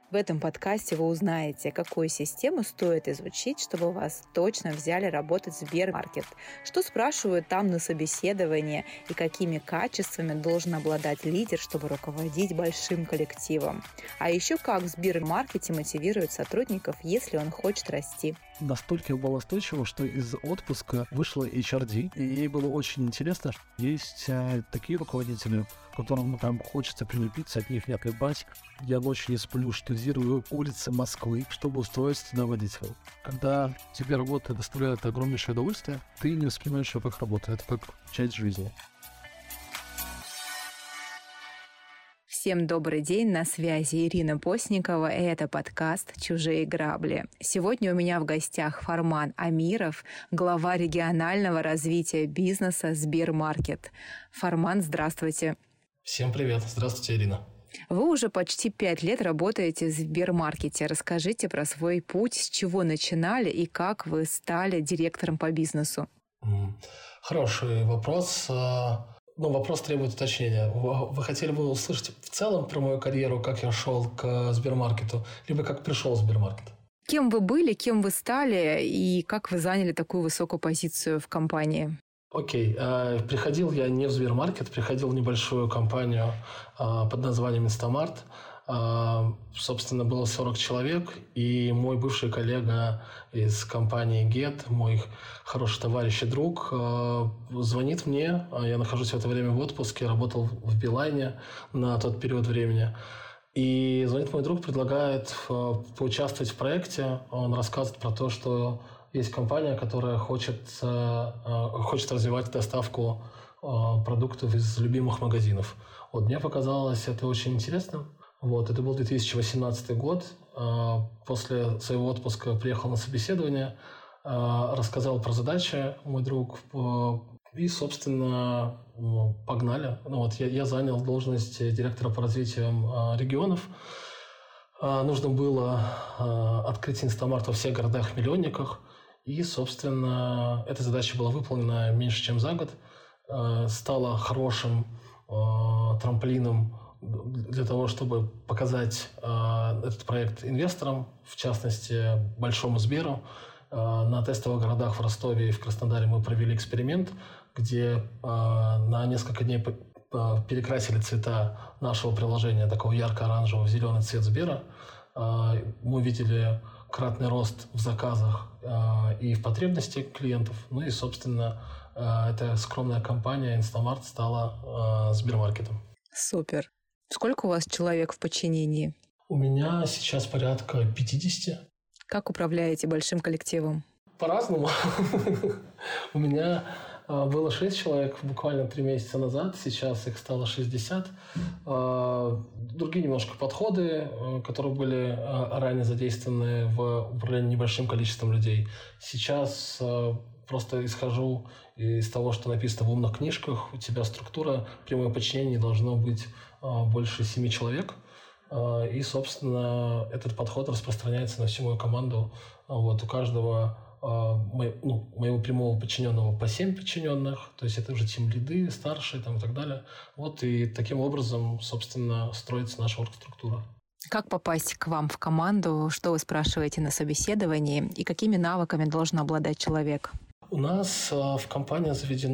В этом подкасте вы узнаете, какую систему стоит изучить, чтобы вас точно взяли работать в Сбермаркет, что спрашивают там на собеседовании и какими качествами должен обладать лидер, чтобы руководить большим коллективом. А еще как в Сбермаркете мотивируют сотрудников, если он хочет расти. Настолько я был настойчив, что из отпуска вышла HRD, и ей было очень интересно. Есть такие руководители, которым там хочется прилепиться, от них не отлипать. Я ночью не сплю, штудирую улицы Москвы, чтобы устроиться туда водителем. Когда тебе работа доставляет огромнейшее удовольствие, ты не воспринимаешь ее как работу, это как часть жизни. Всем добрый день, на связи Ирина Постникова, и это подкаст «Чужие грабли». Сегодня у меня в гостях Фарман Амиров, глава регионального развития бизнеса Сбермаркет. Фарман, здравствуйте. Всем привет, здравствуйте, Ирина. Вы уже почти 5 лет работаете в Сбермаркете. Расскажите про свой путь, с чего начинали и как вы стали директором по бизнесу. Хороший вопрос. Вопрос требует уточнения. Вы хотели бы услышать в целом про мою карьеру, как я шел к Сбермаркету, либо как пришел в Сбермаркет? Кем вы были, кем вы стали и как вы заняли такую высокую позицию в компании? Окей. Приходил я не в Сбермаркет, приходил в небольшую компанию под названием Инстамарт. Собственно, было 40 человек, и мой бывший коллега из компании Get, мой хороший товарищ и друг, звонит мне. Я нахожусь в это время в отпуске, работал в Билайне на тот период времени. И звонит мой друг, предлагает поучаствовать в проекте. Он рассказывает про то, что есть компания, которая хочет развивать доставку продуктов из любимых магазинов. Мне показалось это очень интересным. Это был 2018 год. После своего отпуска приехал на собеседование, рассказал про задачи мой друг, и, собственно, погнали. Я занял должность директора по развитию регионов. Нужно было открыть Инстамарт во всех городах-миллионниках, и, собственно, эта задача была выполнена меньше, чем за год. Стала хорошим трамплином для того, чтобы показать этот проект инвесторам, в частности, Большому Сберу. На тестовых городах в Ростове и в Краснодаре мы провели эксперимент, где на несколько дней перекрасили цвета нашего приложения, такого ярко-оранжевого в зеленый цвет Сбера. Мы видели кратный рост в заказах и в потребности клиентов. И, собственно, эта скромная компания Инстамарт стала Сбермаркетом. Супер. Сколько у вас человек в подчинении? У меня сейчас порядка 50. Как управляете большим коллективом? По-разному. У меня было 6 человек буквально 3 месяца назад, сейчас их стало 60. Другие немножко подходы, которые были ранее задействованы в управлении небольшим количеством людей. Сейчас просто исхожу из того, что написано в умных книжках. У тебя структура прямое подчинение должно быть больше 7 человек. И, собственно, этот подход распространяется на всю мою команду. У каждого моего прямого подчиненного по 7 подчиненных, то есть это уже тимлиды, старшие и так далее. И таким образом, собственно, строится наша оргструктура. Как попасть к вам в команду? Что вы спрашиваете на собеседовании? И какими навыками должен обладать человек? У нас в компании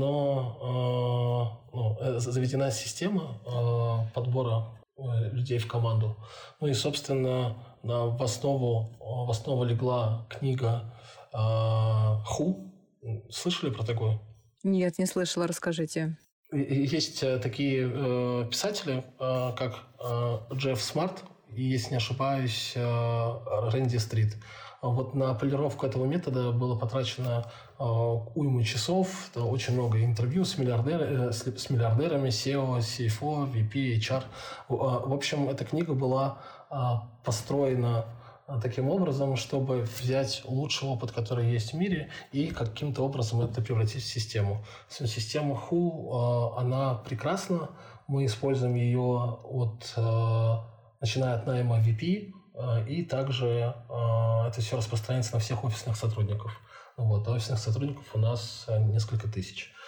заведена система подбора людей в команду. И, собственно, в основу легла книга Who. Слышали про такую? Нет, не слышала, расскажите. Есть такие писатели, как Джефф Смарт и, если не ошибаюсь, Рэнди Стрит. На полировку этого метода было потрачено уйму часов, очень много интервью с миллиардерами, SEO, CFO, VP, HR. В общем, эта книга была построена таким образом, чтобы взять лучший опыт, который есть в мире, и каким-то образом это превратить в систему. Система Who, она прекрасна. Мы используем ее начиная от найма VP, и также это все распространяется на всех офисных сотрудников. Офисных сотрудников у нас несколько тысяч.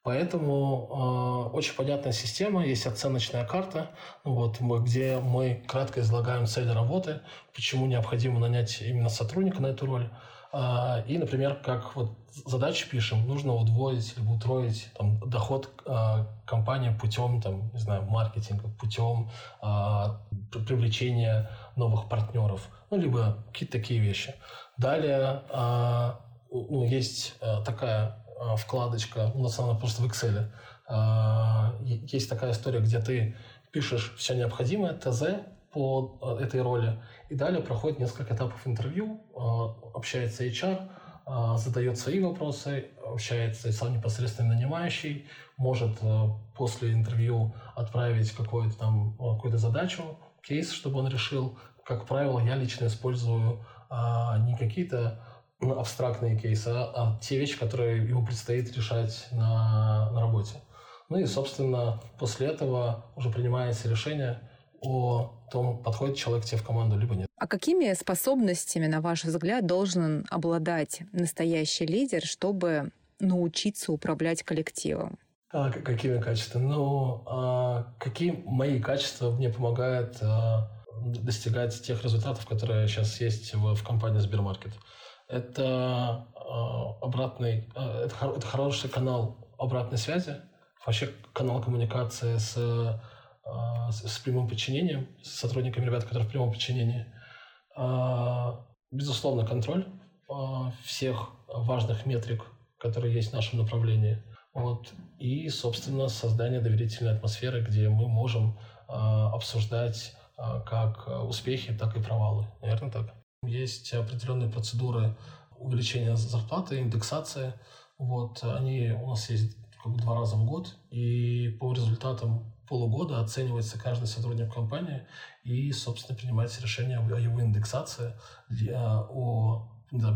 Поэтому очень понятная система, есть оценочная карта, где мы кратко излагаем цели работы, почему необходимо нанять именно сотрудника на эту роль. И, например, как задачи пишем, нужно удвоить или утроить доход компании путем маркетинга, путем привлечения новых партнеров, либо какие-то такие вещи. Далее есть такая вкладочка, у нас она просто в Excel. Есть такая история, где ты пишешь все необходимое, ТЗ по этой роли, и далее проходит несколько этапов интервью, общается HR, задает свои вопросы, общается сам непосредственно нанимающий, может после интервью отправить какую-то задачу, кейс, чтобы он решил. Как правило, я лично использую не какие-то абстрактные кейсы, а те вещи, которые ему предстоит решать на работе. И, собственно, после этого уже принимается решение о том, подходит человек тебе в команду, либо нет. А какими способностями, на ваш взгляд, должен обладать настоящий лидер, чтобы научиться управлять коллективом? Какими качествами? Какие мои качества мне помогают достигать тех результатов, которые сейчас есть в компании Сбермаркет? Это это хороший канал обратной связи, вообще канал коммуникации с прямым подчинением, с сотрудниками, ребят, которые в прямом подчинении. Безусловно, контроль всех важных метрик, которые есть в нашем направлении. И, собственно, создание доверительной атмосферы, где мы можем обсуждать как успехи, так и провалы. Наверное, так. Есть определенные процедуры увеличения зарплаты, индексации. Они у нас есть 2 раза в год, и по результатам полугода оценивается каждый сотрудник компании и, собственно, принимается решение о его индексации, о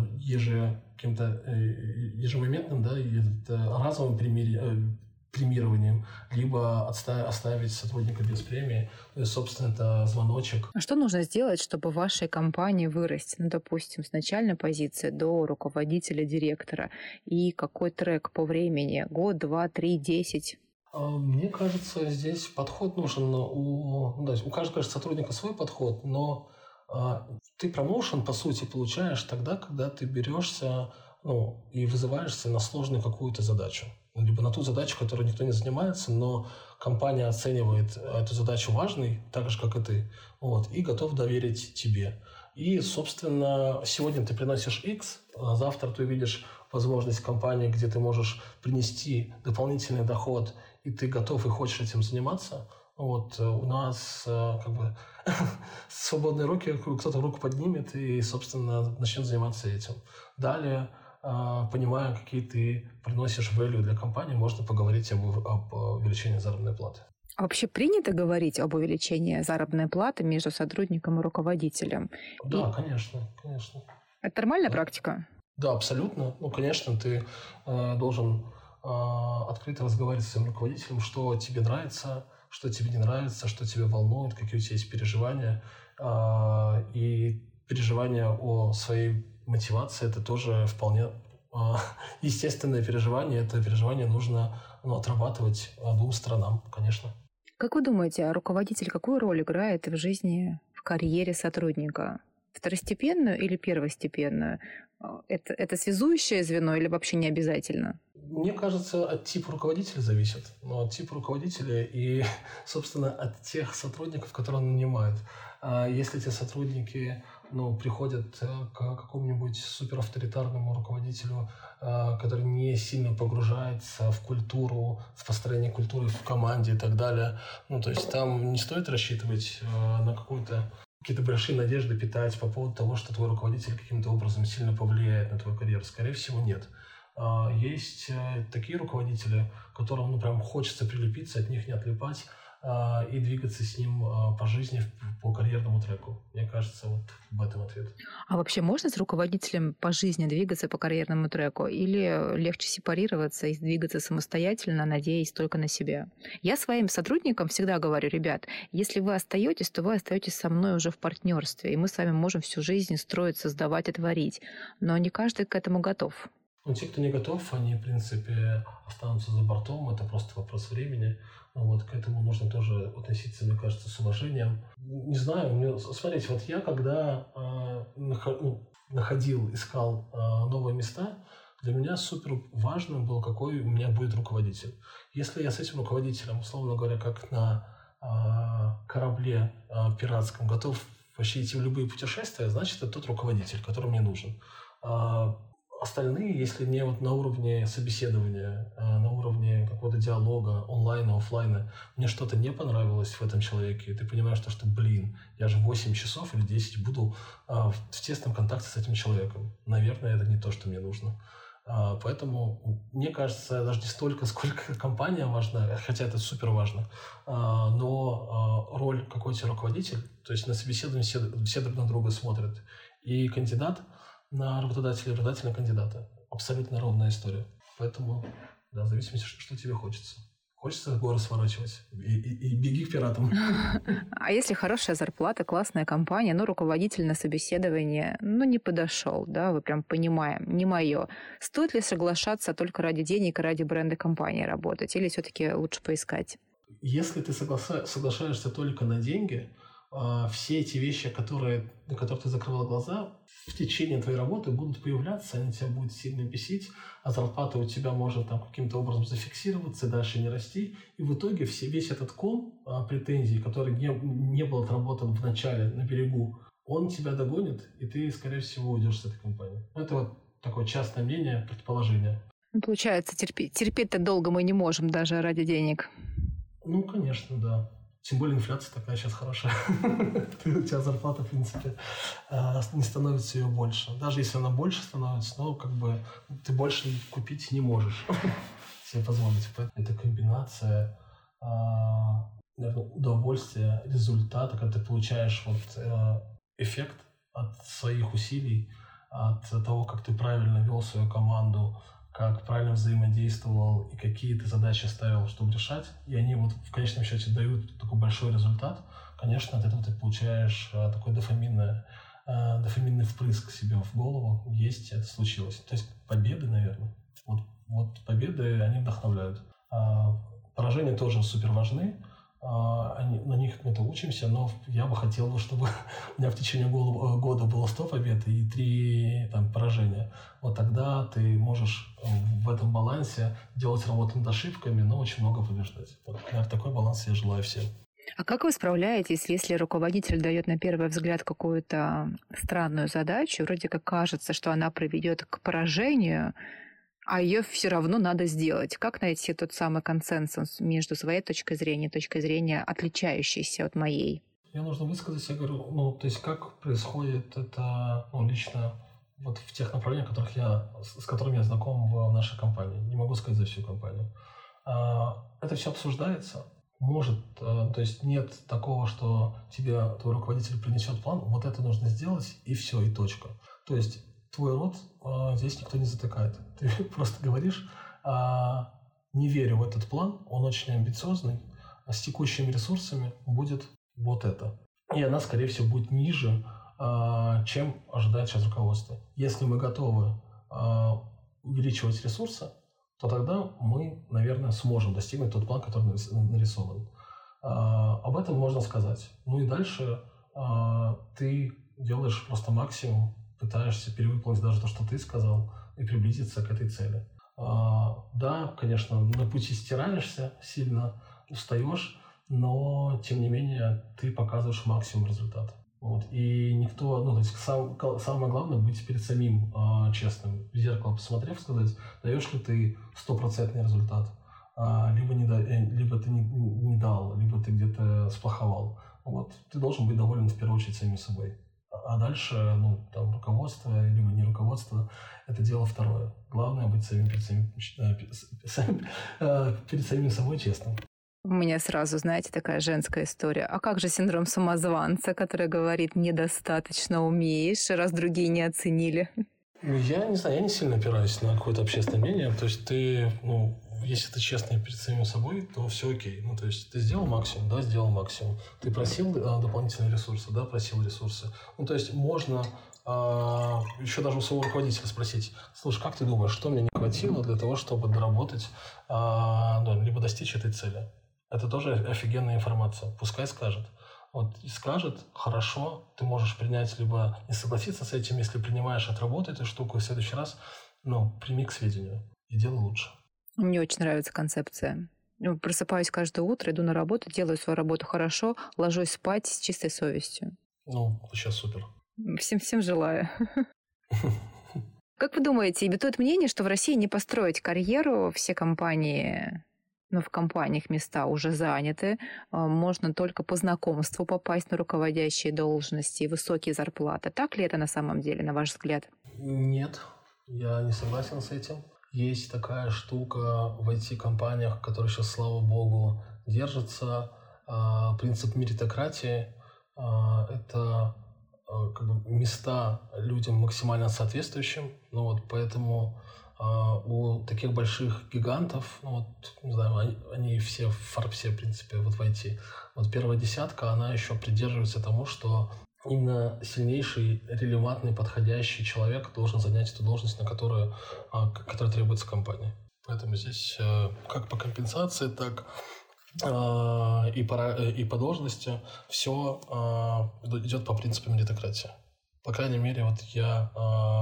ежемоментным, разовым премированием, либо оставить сотрудника без премии. И, собственно, это звоночек. А что нужно сделать, чтобы в вашей компании вырасти, допустим, с начальной позиции до руководителя, директора? И какой трек по времени? Год, 2, 3, 10? Мне кажется, здесь подход нужен. У каждого сотрудника свой подход, но ты промоушен, по сути, получаешь тогда, когда ты берешься и вызываешься на сложную какую-то задачу. Либо на ту задачу, которой никто не занимается, но компания оценивает эту задачу важной, так же, как и ты, и готов доверить тебе. И, собственно, сегодня ты приносишь X, а завтра ты увидишь возможность компании, где ты можешь принести дополнительный доход, и ты готов и хочешь этим заниматься. У нас свободные руки, кто-то руку поднимет и, собственно, начнет заниматься этим. Далее, понимая, какие ты приносишь value для компании, можно поговорить об увеличении заработной платы. А вообще принято говорить об увеличении заработной платы между сотрудником и руководителем? Да, конечно. Это нормальная практика? Да, абсолютно. Конечно, ты должен открыто разговаривать с своим руководителем, что тебе нравится, что тебе не нравится, что тебя волнует, какие у тебя есть переживания. И переживания о своей мотивации – это тоже вполне естественное переживание. Это переживание нужно отрабатывать 2 сторонам, конечно. Как вы думаете, руководитель какую роль играет в жизни, в карьере сотрудника? Второстепенную или первостепенную? Это связующее звено или вообще не обязательно? Мне кажется, от типа руководителя зависит. От типа руководителя и, собственно, от тех сотрудников, которые он нанимает. Если эти сотрудники приходят к какому-нибудь суперавторитарному руководителю, который не сильно погружается в культуру, в построение культуры в команде и так далее, то есть там не стоит рассчитывать на какие-то большие надежды питать по поводу того, что твой руководитель каким-то образом сильно повлияет на твою карьеру. Скорее всего, нет. Есть такие руководители, которым прям хочется прилепиться, от них не отлипать и двигаться с ним по жизни, по карьерному треку. Мне кажется, в этом ответ. А вообще можно с руководителем по жизни двигаться по карьерному треку? Или легче сепарироваться и двигаться самостоятельно, надеясь только на себя? Я своим сотрудникам всегда говорю: ребят, если вы остаетесь, то вы остаетесь со мной уже в партнерстве, и мы с вами можем всю жизнь строить, создавать и творить. Но не каждый к этому готов. Ну, те, кто не готов, они, в принципе, останутся за бортом. Это просто вопрос времени. Но вот к этому нужно тоже относиться, мне кажется, с уважением. Не знаю, смотрите, вот я когда искал новые места, для меня супер важно было, какой у меня будет руководитель. Если я с этим руководителем, условно говоря, как на корабле пиратском, готов вообще идти в любые путешествия, значит, это тот руководитель, который мне нужен. Остальные, если не вот на уровне собеседования, на уровне какого-то диалога, онлайна, офлайна, мне что-то не понравилось в этом человеке, и ты понимаешь, что я же 8 часов или 10 буду в тесном контакте с этим человеком. Наверное, это не то, что мне нужно. Поэтому, мне кажется, даже не столько, сколько компания важна, хотя это супер важно, но роль какой-то руководитель, то есть на собеседовании все друг на друга смотрят, и кандидат на работодателя, работодатель на кандидата. Абсолютно ровная история. Поэтому, да, в зависимости, что тебе хочется. Хочется горы сворачивать и беги к пиратам. А если хорошая зарплата, классная компания, но руководитель на собеседование, не подошел, да, вы прям понимаем, не мое. Стоит ли соглашаться только ради денег и ради бренда компании работать? Или все-таки лучше поискать? Если ты соглашаешься только на деньги, все эти вещи, на которые ты закрывал глаза, в течение твоей работы будут появляться, они тебя будут сильно бесить, а зарплата у тебя может там каким-то образом зафиксироваться и дальше не расти. И в итоге весь этот ком претензий, который не был отработан в начале, на берегу, он тебя догонит, и ты, скорее всего, уйдешь с этой компании. Это вот такое частное мнение, предположение. Получается, терпеть-то долго мы не можем даже ради денег. Ну, конечно, да. Тем более инфляция такая сейчас хорошая. У тебя зарплата, в принципе, не становится ее больше. Даже если она больше становится, но как бы ты больше купить не можешь себе позволить. Это комбинация удовольствия, результата, когда ты получаешь эффект от своих усилий, от того, как ты правильно вел свою команду, как правильно взаимодействовал и какие ты задачи ставил, чтобы решать, и они вот в конечном счете дают такой большой результат, конечно, от этого ты получаешь такой дофаминный впрыск себе в голову. Есть, это случилось. То есть победы, наверное. Вот победы, они вдохновляют. Поражения тоже супер важны. На них мы-то учимся, но я бы хотел, чтобы у меня в течение года было 100 побед и 3 поражения. Вот тогда ты можешь в этом балансе делать работу над ошибками, но очень много побеждать. Вот, наверное, такой баланс я желаю всем. А как вы справляетесь, если руководитель дает на первый взгляд какую-то странную задачу, вроде как кажется, что она приведет к поражению, а ее все равно надо сделать? Как найти тот самый консенсус между своей точкой зрения, отличающейся от моей? Мне нужно высказать, я говорю, то есть как происходит это лично вот в тех направлениях, с которыми я знаком в нашей компании. Не могу сказать за всю компанию. Это все обсуждается. То есть нет такого, что тебе твой руководитель принесет план, вот это нужно сделать, и все, и точка. То есть твой рот здесь никто не затыкает. Ты просто говоришь, не верю в этот план, он очень амбициозный, с текущими ресурсами будет вот это. И она, скорее всего, будет ниже, чем ожидает сейчас руководство. Если мы готовы увеличивать ресурсы, то тогда мы, наверное, сможем достигнуть тот план, который нарисован. Об этом можно сказать. И дальше ты делаешь просто максимум, пытаешься перевыполнить даже то, что ты сказал, и приблизиться к этой цели. Да, конечно, на пути стираешься сильно, устаешь, но, тем не менее, ты показываешь максимум результата. И никто, то есть самое главное быть перед самим честным. В зеркало посмотрев, сказать, даешь ли ты 100% результат, либо ты не дал, либо ты где-то сплоховал. Ты должен быть доволен в первую очередь самим собой. А дальше, руководство, либо не руководство, это дело второе. Главное быть перед самим собой честным. У меня сразу, знаете, такая женская история. А как же синдром самозванца, который говорит, недостаточно умеешь, раз другие не оценили? Я не знаю, я не сильно опираюсь на какое-то общественное мнение. То есть ты, если ты честный перед самим собой, то все окей. То есть ты сделал максимум, да, сделал максимум. Ты просил дополнительные ресурсы, да, просил ресурсы. То есть можно еще даже у своего руководителя спросить: слушай, как ты думаешь, что мне не хватило для того, чтобы доработать, либо достичь этой цели? Это тоже офигенная информация. Пускай скажет. Вот и скажет, хорошо, ты можешь принять, либо не согласиться с этим. Если принимаешь, отработай эту штуку, и в следующий раз, прими к сведению и делай лучше. Мне очень нравится концепция. Просыпаюсь каждое утро, иду на работу, делаю свою работу хорошо, ложусь спать с чистой совестью. Вообще супер. Всем желаю. Как вы думаете, бытует мнение, что в России не построить карьеру, все компании... в компаниях места уже заняты, можно только по знакомству попасть на руководящие должности и высокие зарплаты. Так ли это на самом деле, на ваш взгляд? Нет, я не согласен с этим. Есть такая штука в IT-компаниях, которая сейчас, слава богу, держится. Принцип меритократии – это места людям максимально соответствующим. Поэтому... у таких больших гигантов, не знаю, они все в Форбсе, в принципе, в IT. Первая десятка, она еще придерживается тому, что именно сильнейший, релевантный, подходящий человек должен занять эту должность, которая требуется компании. Поэтому здесь как по компенсации, так и по должности все идет по принципу меритократии. По крайней мере, я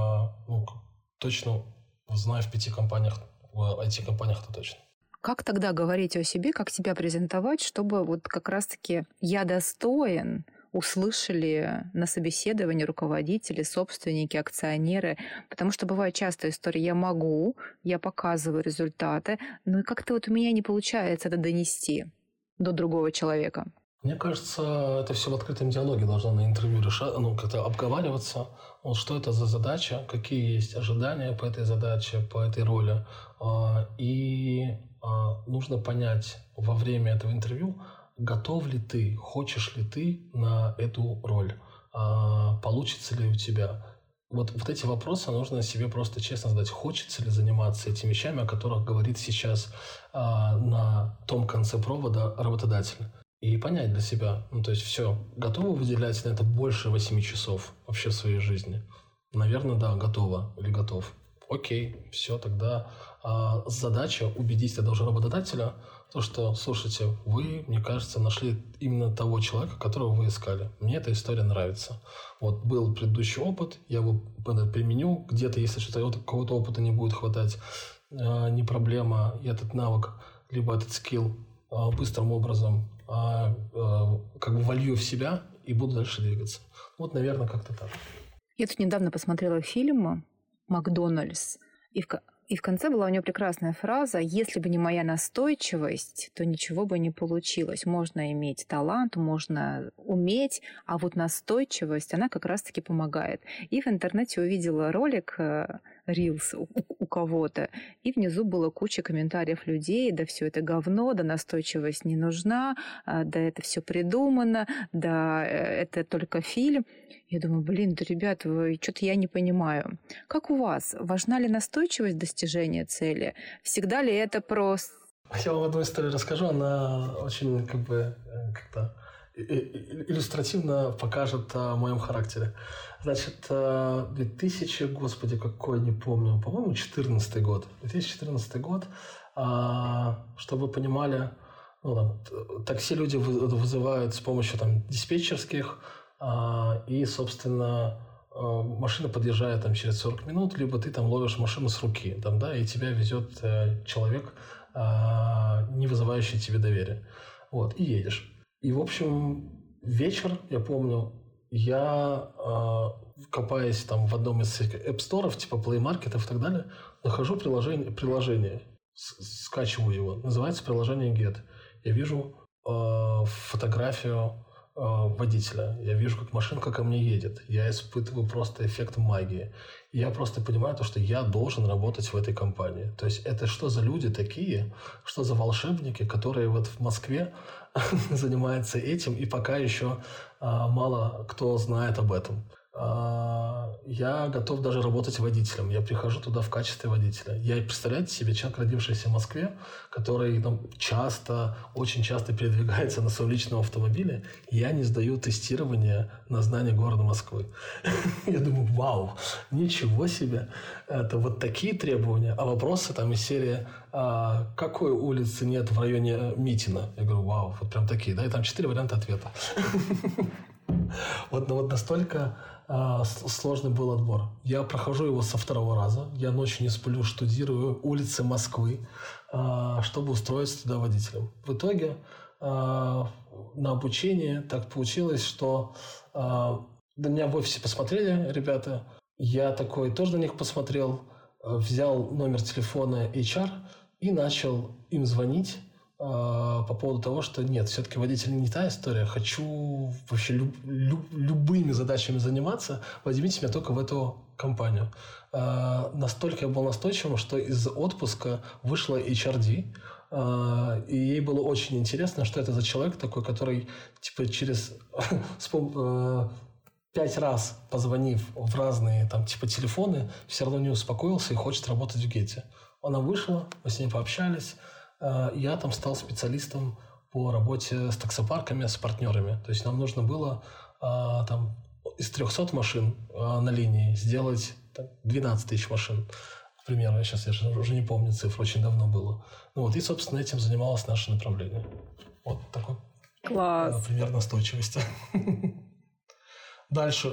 точно знаю в 5 компаниях, в IT-компаниях это точно. Как тогда говорить о себе, как себя презентовать, чтобы как раз-таки «я достоин» услышали на собеседовании руководители, собственники, акционеры? Потому что бывает часто история «я могу», «я показываю результаты», но как-то у меня не получается это донести до другого человека. Мне кажется, это все в открытом диалоге должно на интервью как-то обговариваться. Что это за задача, какие есть ожидания по этой задаче, по этой роли. И нужно понять во время этого интервью, готов ли ты, хочешь ли ты на эту роль, получится ли у тебя. Вот эти вопросы нужно себе просто честно задать. Хочется ли заниматься этими вещами, о которых говорит сейчас на том конце провода работодатель. И понять для себя, то есть все, готовы выделять на это больше 8 часов вообще в своей жизни? Наверное, да, готова или готов. Окей, все, тогда задача убедить этого же работодателя, что, слушайте, вы, мне кажется, нашли именно того человека, которого вы искали. Мне эта история нравится. Был предыдущий опыт, я его применю, где-то, если что-то какого-то опыта не будет хватать, не проблема, я этот навык, либо этот скилл быстрым образом волью в себя и буду дальше двигаться. Наверное, как-то так. Я тут недавно посмотрела фильм «Макдональдс», и в конце была у него прекрасная фраза: «Если бы не моя настойчивость, то ничего бы не получилось». Можно иметь талант, можно уметь, а настойчивость, она как раз-таки помогает. И в интернете увидела ролик Reels у кого-то, и внизу было куча комментариев людей: да все это говно, да настойчивость не нужна, да это все придумано, да это только фильм. Я думаю, да, ребят, что-то я не понимаю. Как у вас? Важна ли настойчивость достижения цели? Всегда ли это просто... Я вам одну историю расскажу, она очень как-то иллюстративно покажет о моем характере. Значит, 2000, какой, не помню, по-моему, 2014 год. 2014 год, чтобы вы понимали, такси люди вызывают с помощью диспетчерских, и, собственно, машина подъезжает через 40 минут, либо ты ловишь машину с руки, и тебя везет человек, не вызывающий тебе доверия. И едешь. И, в общем, вечер, я помню, я, копаясь в одном из App Store, типа Play Market и так далее, нахожу приложение, скачиваю его, называется приложение Get. Я вижу фотографию водителя, я вижу, как машинка ко мне едет, я испытываю просто эффект магии. И я просто понимаю что я должен работать в этой компании. То есть это что за люди такие, что за волшебники, которые в Москве занимаются этим, и пока еще мало кто знает об этом. Я готов даже работать водителем. Я прихожу туда в качестве водителя. Я, представляете себе, человек, родившийся в Москве, который там очень часто передвигается на своем личном автомобиле, я не сдаю тестирование на знание города Москвы. Я думаю, вау, ничего себе. Это вот такие требования. А вопросы там из серии, какой улицы нет в районе Митина? Я говорю, вау, вот прям такие, да, и там 4 варианта ответа. Вот настолько сложный был отбор. Я прохожу его со 2-го раза. Я ночью не сплю, штудирую улицы Москвы, чтобы устроиться туда водителем. В итоге на обучение так получилось, что на меня в офисе посмотрели ребята. Я такой тоже на них посмотрел, взял номер телефона HR и начал им звонить по поводу того, что нет, все-таки водитель не та история. Хочу вообще любыми задачами заниматься. Возьмите меня только в эту компанию. Настолько я был настойчивым, что из отпуска вышла HRD. И ей было очень интересно, что это за человек такой, который через 5 раз позвонив в разные телефоны, все равно не успокоился и хочет работать в Гете. Она вышла, мы с ней пообщались. Я там стал специалистом по работе с таксопарками, с партнерами. То есть нам нужно было из 300 машин на линии сделать 12 тысяч машин. К примеру, я уже не помню цифру, очень давно было. И, собственно, этим занималось наше направление. Вот такой пример настойчивости. Дальше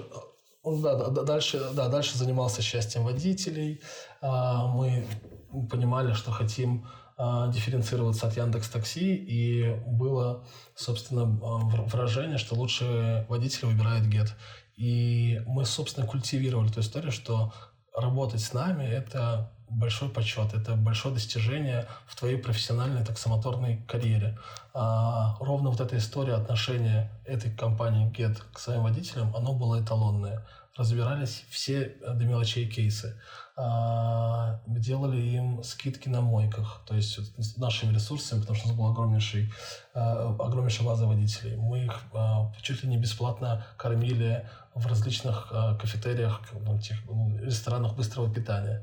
занимался счастьем водителей. Мы понимали, что хотим дифференцироваться от Яндекс.Такси, и было, собственно, выражение, что лучшие водители выбирают Гет. И мы, собственно, культивировали ту историю, что работать с нами – это большой почет, это большое достижение в твоей профессиональной таксомоторной карьере. Ровно вот эта история отношения этой компании Get к своим водителям, оно было эталонное. Разбирались все до мелочей кейсы. Делали им скидки на мойках, то есть нашими ресурсами, потому что у нас была огромнейшая база водителей. Мы их чуть ли не бесплатно кормили в различных кафетериях, ресторанах быстрого питания.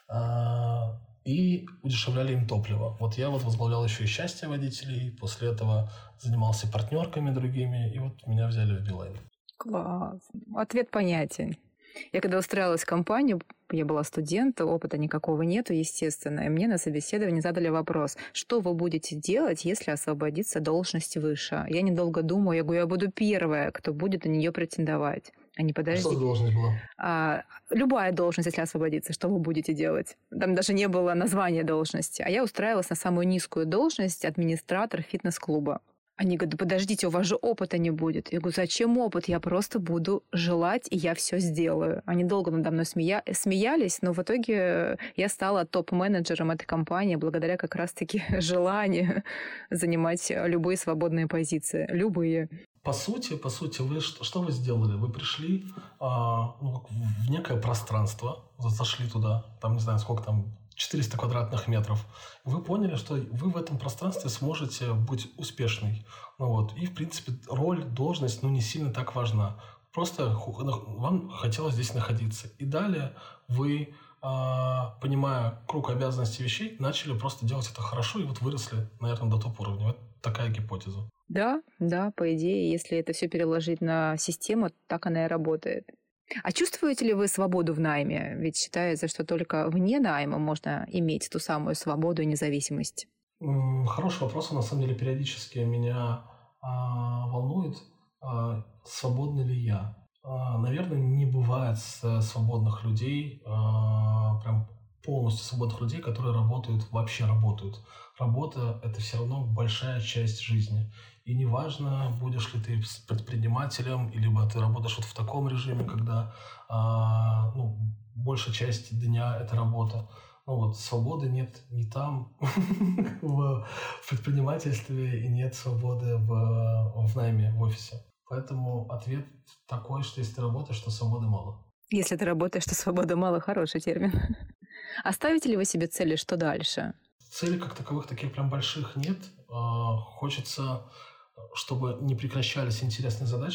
И удешевляли им топливо. Вот я возглавлял еще и счастье водителей, после этого занимался партнерками другими, и вот меня взяли в Билайн. Класс. Ответ понятен. Я когда устраивалась в компанию, я была студентом, опыта никакого нету, естественно, и мне на собеседовании задали вопрос, что вы будете делать, если освободится должность выше? Я недолго думаю, я говорю, я буду первая, кто будет на нее претендовать. Подожди. Что за должность была? Любая должность, если освободится, что вы будете делать? Там даже не было названия должности. А я устраивалась на самую низкую должность администратор фитнес-клуба. Они говорят, да подождите, у вас же опыта не будет. Я говорю, зачем опыт? Я просто буду желать, и я все сделаю. Они долго надо мной смеялись, но в итоге я стала топ-менеджером этой компании благодаря как раз-таки желанию занимать любые свободные позиции. Любые. По сути, вы что вы сделали? Вы пришли в некое пространство, зашли туда, там не знаю, сколько там, 400 квадратных метров. Вы поняли, что вы в этом пространстве сможете быть успешной. И, в принципе, роль, должность, не сильно так важна. Просто вам хотелось здесь находиться. И далее вы, понимая круг обязанностей вещей, начали просто делать это хорошо и выросли, наверное, до топ-уровня. Вот такая гипотеза. Да, по идее, если это все переложить на систему, так она и работает. А чувствуете ли вы свободу в найме? Ведь считается, что только вне найма можно иметь ту самую свободу и независимость. Хороший вопрос. На самом деле, периодически меня волнует, свободный ли я. Наверное, не бывает свободных людей, прям полностью свободных людей, которые вообще работают. Работа – это все равно большая часть жизни. И неважно, будешь ли ты предпринимателем, либо ты работаешь в таком режиме, когда большая часть дня – это работа. Свободы нет ни там, в предпринимательстве, и нет свободы в найме, в офисе. Поэтому ответ такой, что если ты работаешь, то свободы мало. Если ты работаешь, то свободы мало – хороший термин. А ставите ли вы себе цели, что дальше? Целей как таковых таких прям больших нет. Хочется, чтобы не прекращались интересные задачи.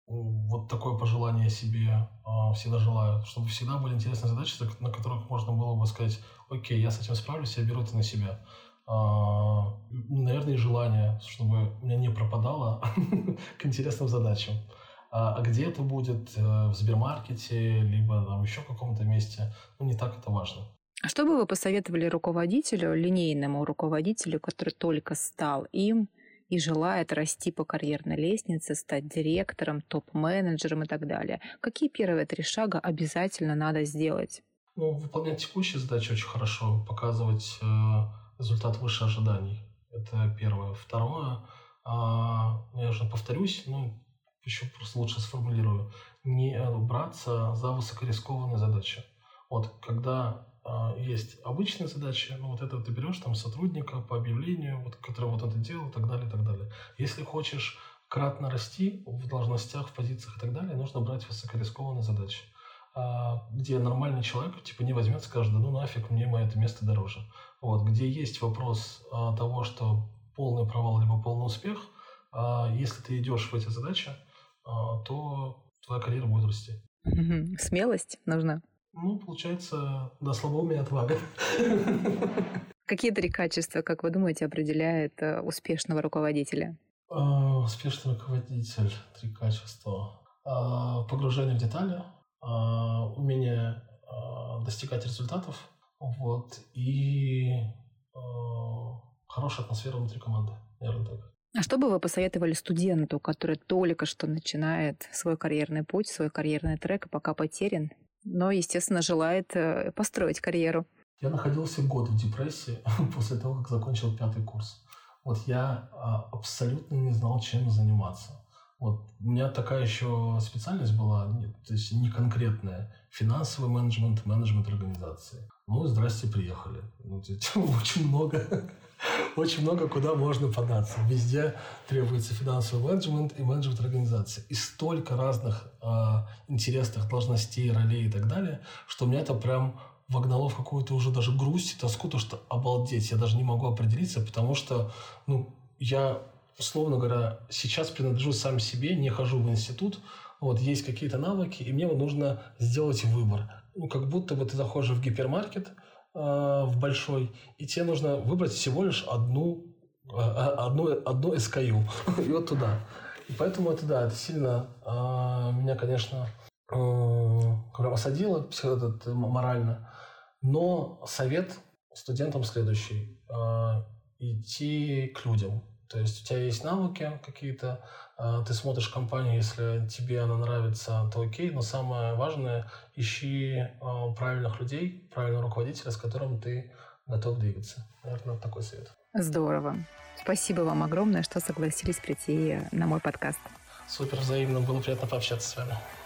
вот такое пожелание себе всегда желаю, чтобы всегда были интересные задачи, на которых можно было бы сказать: окей, я с этим справлюсь, я беру это на себя. Наверное, и желание, чтобы у меня не пропадало к интересным задачам. А где это будет, в Сбермаркете, либо там еще в каком-то месте, не так это важно. А что бы вы посоветовали руководителю, линейному руководителю, который только стал им и желает расти по карьерной лестнице, стать директором, топ-менеджером и так далее? Какие первые 3 шага обязательно надо сделать? Выполнять текущие задачи очень хорошо, показывать результат выше ожиданий. Это первое. Второе, я уже повторюсь, еще просто лучше сформулирую, не браться за высокорискованные задачи. Когда есть обычные задачи, это ты берешь там сотрудника по объявлению, который это делал, и так далее, и так далее. Если хочешь кратно расти в должностях, в позициях и так далее, нужно брать высокорискованные задачи, где нормальный человек не возьмет, скажет: да нафиг, мне мое это место дороже. Где есть вопрос того, что полный провал либо полный успех, если ты идешь в эти задачи, то твоя карьера будет расти. Смелость нужна. Получается, слабоумие и отвага. Какие 3 качества, как вы думаете, определяет успешного руководителя? Успешный руководитель, 3 качества. Погружение в детали, умение достигать результатов, и хорошая атмосфера внутри команды. Наверное, так. А что бы вы посоветовали студенту, который только что начинает свой карьерный путь, свой карьерный трек, и пока потерян, но, естественно, желает построить карьеру? Я находился год в депрессии после того, как закончил 5 курс. Я абсолютно не знал, чем заниматься. У меня такая еще специальность была, то есть не конкретная. Финансовый менеджмент, менеджмент организации. Здрасте, приехали. Очень много куда можно податься. Везде требуется финансовый менеджмент и менеджмент организации. И столько разных интересных должностей, ролей и так далее, что меня это прям вогнало в какую-то уже даже грусть и тоску, то что обалдеть, я даже не могу определиться, потому что я, условно говоря, сейчас принадлежу сам себе, не хожу в институт, есть какие-то навыки, и мне нужно сделать выбор. Как будто бы ты заходишь в гипермаркет, в большой, и тебе нужно выбрать всего лишь одну SKU, и туда. И поэтому это сильно меня, конечно, осадило морально. Но совет студентам следующий: идти к людям. То есть у тебя есть навыки какие-то, ты смотришь компанию, если тебе она нравится, то окей, но самое важное – ищи правильных людей, правильного руководителя, с которым ты готов двигаться. Наверное, такой совет. Здорово. Спасибо вам огромное, что согласились прийти на мой подкаст. Супер, взаимно. Было приятно пообщаться с вами.